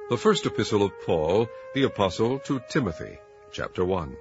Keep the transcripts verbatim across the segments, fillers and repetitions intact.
The first epistle of Paul, the apostle, to Timothy, chapter one.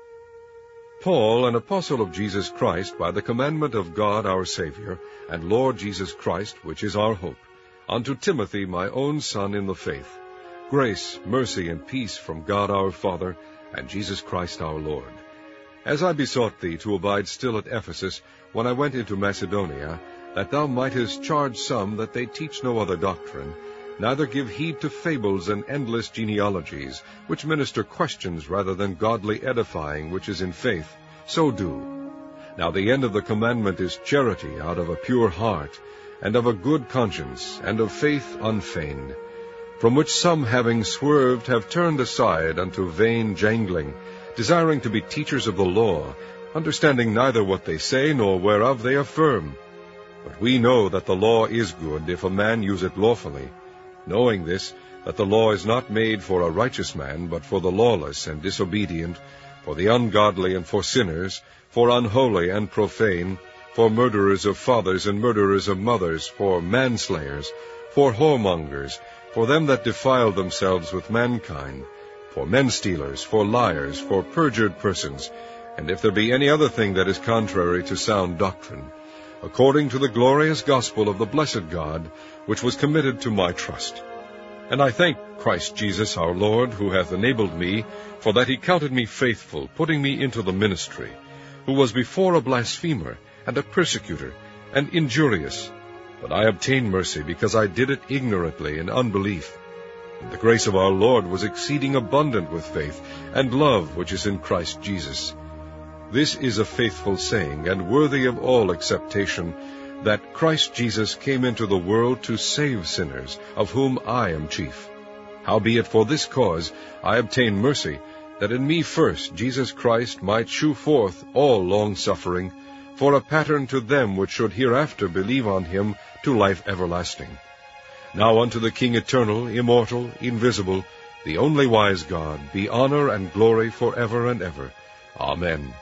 Paul, an apostle of Jesus Christ, by the commandment of God our Savior, and Lord Jesus Christ, which is our hope, unto Timothy, my own son in the faith, grace, mercy, and peace from God our Father, and Jesus Christ our Lord. As I besought thee to abide still at Ephesus, when I went into Macedonia, that thou mightest charge some that they teach no other doctrine, neither give heed to fables and endless genealogies, which minister questions rather than godly edifying, which is in faith, so do. Now the end of the commandment is charity out of a pure heart, and of a good conscience, and of faith unfeigned, from which some having swerved have turned aside unto vain jangling, desiring to be teachers of the law, understanding neither what they say nor whereof they affirm. But we know that the law is good, if a man use it lawfully, knowing this, that the law is not made for a righteous man, but for the lawless and disobedient, for the ungodly and for sinners, for unholy and profane, for murderers of fathers and murderers of mothers, for manslayers, for whoremongers, for them that defile themselves with mankind, for men-stealers, for liars, for perjured persons, and if there be any other thing that is contrary to sound doctrine, according to the glorious gospel of the blessed God, which was committed to my trust. And I thank Christ Jesus our Lord, who hath enabled me, for that he counted me faithful, putting me into the ministry, who was before a blasphemer, and a persecutor, and injurious. But I obtained mercy, because I did it ignorantly in unbelief. And the grace of our Lord was exceeding abundant with faith, and love which is in Christ Jesus. This is a faithful saying, and worthy of all acceptation, that Christ Jesus came into the world to save sinners, of whom I am chief. Howbeit for this cause I obtained mercy, that in me first Jesus Christ might shew forth all longsuffering, for a pattern to them which should hereafter believe on him to life everlasting. Now unto the King eternal, immortal, invisible, the only wise God, be honor and glory for ever and ever. Amen.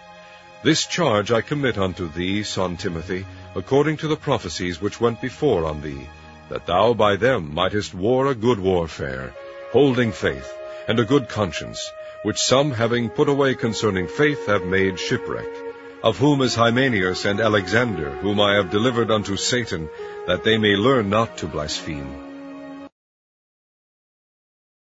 This charge I commit unto thee, son Timothy, according to the prophecies which went before on thee, that thou by them mightest war a good warfare, holding faith, and a good conscience, which some, having put away concerning faith, have made shipwreck, of whom is Hymenaeus and Alexander, whom I have delivered unto Satan, that they may learn not to blaspheme.